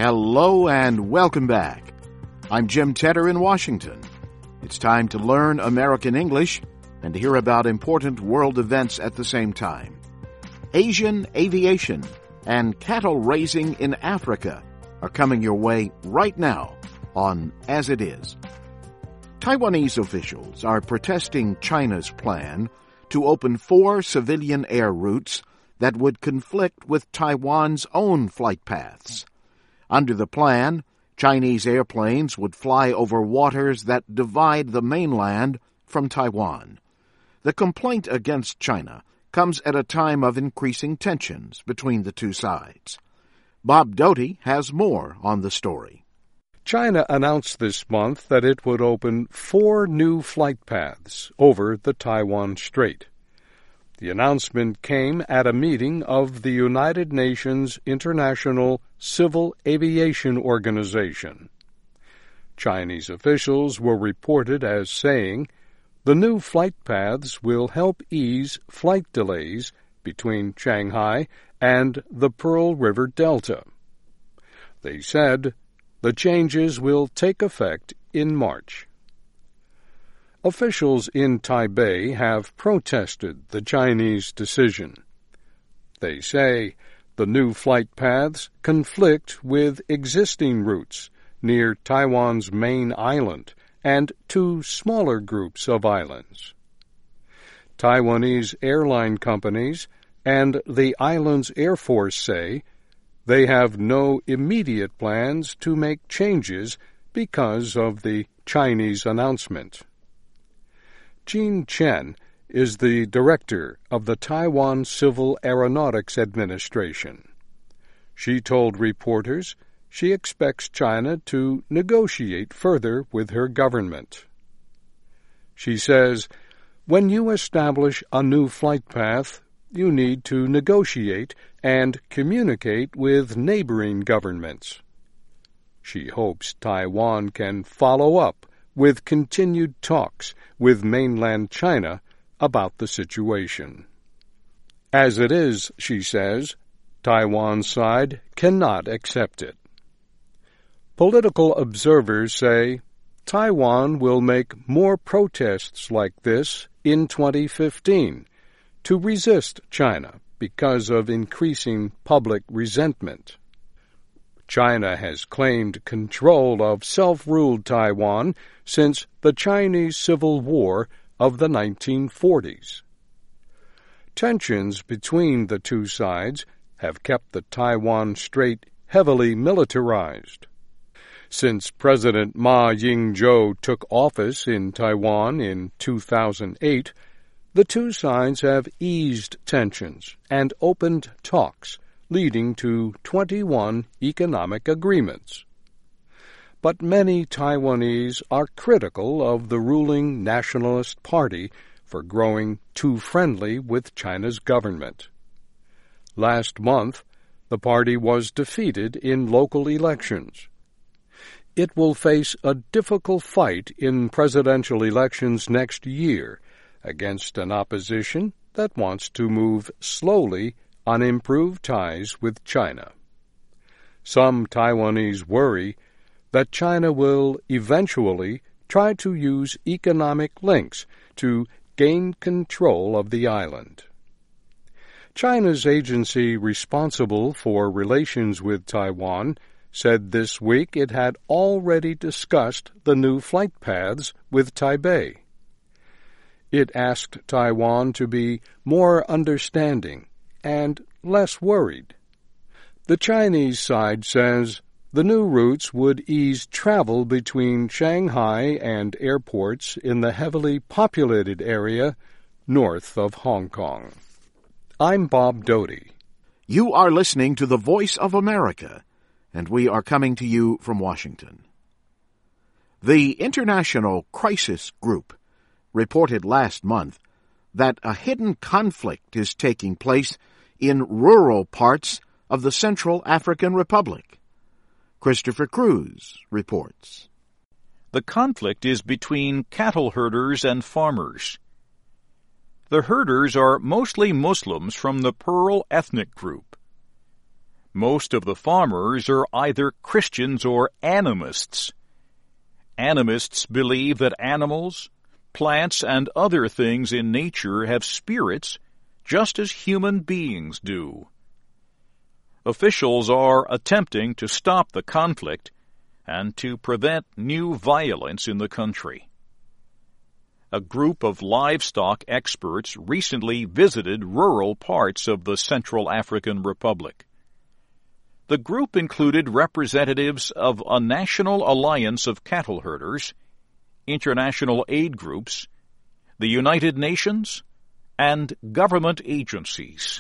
Hello and welcome back. I'm Jim Tedder in Washington. It's time to learn American English and to hear about important world events at the same time. Asian aviation and cattle raising in Africa are coming your way right now on As It Is. Taiwanese officials are protesting China's plan to open 4 civilian air routes that would conflict with Taiwan's own flight paths. Under the plan, Chinese airplanes would fly over waters that divide the mainland from Taiwan. The complaint against China comes at a time of increasing tensions between the two sides. Bob Doty has more on the story. China announced this month that it would open 4 new flight paths over the Taiwan Strait. The announcement came at a meeting of the United Nations International Civil Aviation Organization. Chinese officials were reported as saying the new flight paths will help ease flight delays between Shanghai and the Pearl River Delta. They said the changes will take effect in March. Officials in Taipei have protested the Chinese decision. They say the new flight paths conflict with existing routes near Taiwan's main island and 2 smaller groups of islands. Taiwanese airline companies and the island's Air Force say they have no immediate plans to make changes because of the Chinese announcement. Jean Chen is the director of the Taiwan Civil Aeronautics Administration. She told reporters she expects China to negotiate further with her government. She says, when you establish a new flight path, you need to negotiate and communicate with neighboring governments. She hopes Taiwan can follow up with continued talks with mainland China about the situation. As it is, she says, Taiwan's side cannot accept it. Political observers say Taiwan will make more protests like this in 2015 to resist China because of increasing public resentment. China has claimed control of self-ruled Taiwan since the Chinese Civil War of the 1940s. Tensions between the two sides have kept the Taiwan Strait heavily militarized. Since President Ma Ying-jeou took office in Taiwan in 2008, the two sides have eased tensions and opened talks, leading to 21 economic agreements. But many Taiwanese are critical of the ruling Nationalist Party for growing too friendly with China's government. Last month, the party was defeated in local elections. It will face a difficult fight in presidential elections next year against an opposition that wants to move slowly on improved ties with China. Some Taiwanese worry that China will eventually try to use economic links to gain control of the island. China's agency responsible for relations with Taiwan said this week it had already discussed the new flight paths with Taipei. It asked Taiwan to be more understanding and less worried. The Chinese side says the new routes would ease travel between Shanghai and airports in the heavily populated area north of Hong Kong. I'm Bob Doty. You are listening to the Voice of America, and we are coming to you from Washington. The International Crisis Group reported last month that a hidden conflict is taking place in rural parts of the Central African Republic. Christopher Cruz reports. The conflict is between cattle herders and farmers. The herders are mostly Muslims from the Pearl ethnic group. Most of the farmers are either Christians or animists. Animists believe that animals, plants, and other things in nature have spirits just as human beings do. Officials are attempting to stop the conflict and to prevent new violence in the country. A group of livestock experts recently visited rural parts of the Central African Republic. The group included representatives of a national alliance of cattle herders, international aid groups, the United Nations, and government agencies.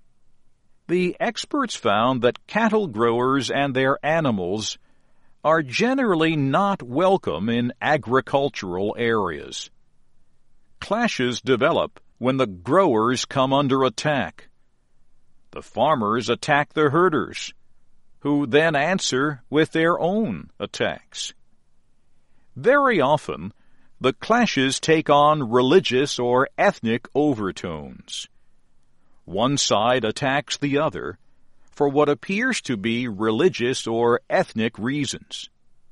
The experts found that cattle growers and their animals are generally not welcome in agricultural areas. Clashes develop when the growers come under attack. The farmers attack the herders, who then answer with their own attacks. Very often, the clashes take on religious or ethnic overtones. One side attacks the other for what appears to be religious or ethnic reasons.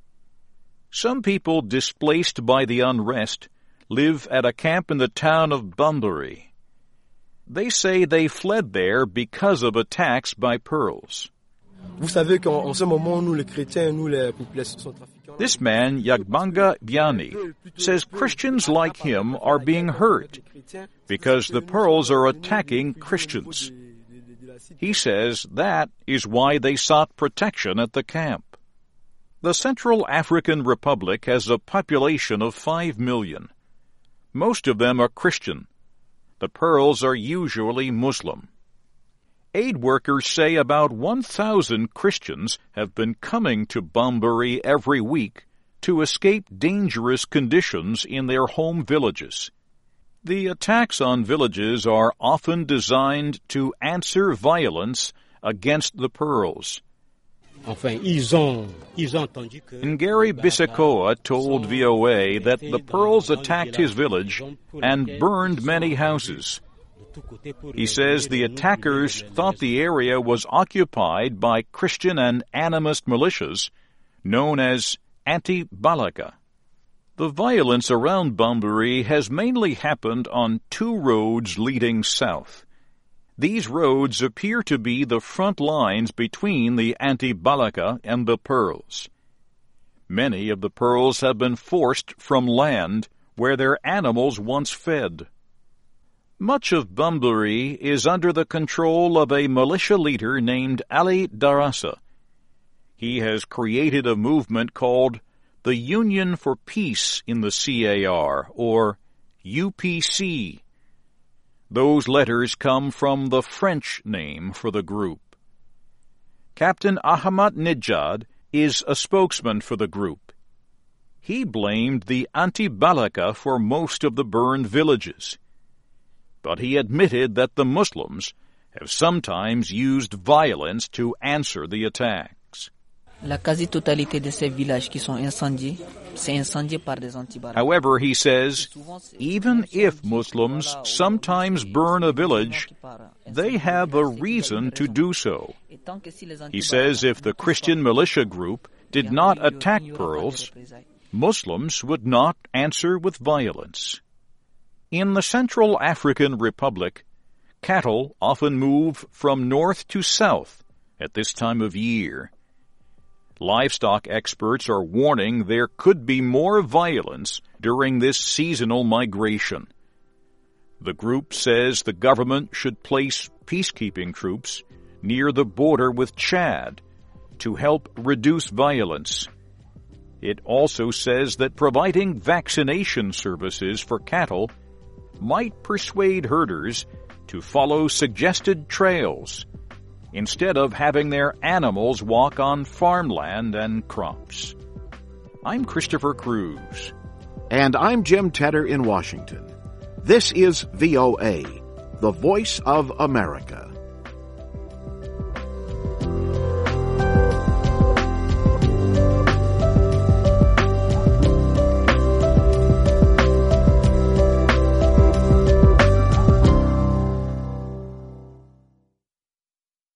Some people displaced by the unrest live at a camp in the town of Bambari. They say they fled there because of attacks by pearls. Vous savez qu'en ce moment, nous les chrétiens, nous les populations sont trafiquants. This man, Yagbanga Biani, says Christians like him are being hurt because the pearls are attacking Christians. He says that is why they sought protection at the camp. The Central African Republic has a population of 5 million. Most of them are Christian. The pearls are usually Muslim. Aid workers say about 1,000 Christians have been coming to Bambari every week to escape dangerous conditions in their home villages. The attacks on villages are often designed to answer violence against the pearls. Ngari Bisekoa told VOA that the pearls attacked his village and burned many houses. He says the attackers thought the area was occupied by Christian and animist militias known as Anti-Balaka. The violence around Bambari has mainly happened on 2 roads leading south. These roads appear to be the front lines between the Anti-Balaka and the pearls. Many of the pearls have been forced from land where their animals once fed. Much of Bambari is under the control of a militia leader named Ali Darassa. He has created a movement called the Union for Peace in the CAR, or UPC. Those letters come from the French name for the group. Captain Ahmadinejad is a spokesman for the group. He blamed the Anti-Balaka for most of the burned villages, but he admitted that the Muslims have sometimes used violence to answer the attacks. La quasi-totalité de ces villages qui sont incendiés, c'est incendié par des anti-balaka. However, he says, even if Muslims sometimes burn a village, they have a reason to do so. He says if the Christian militia group did not attack pearls, Muslims would not answer with violence. In the Central African Republic, cattle often move from north to south at this time of year. Livestock experts are warning there could be more violence during this seasonal migration. The group says the government should place peacekeeping troops near the border with Chad to help reduce violence. It also says that providing vaccination services for cattle might persuade herders to follow suggested trails instead of having their animals walk on farmland and crops. I'm Christopher Cruz. And I'm Jim Tedder in Washington. This is VOA, the Voice of America.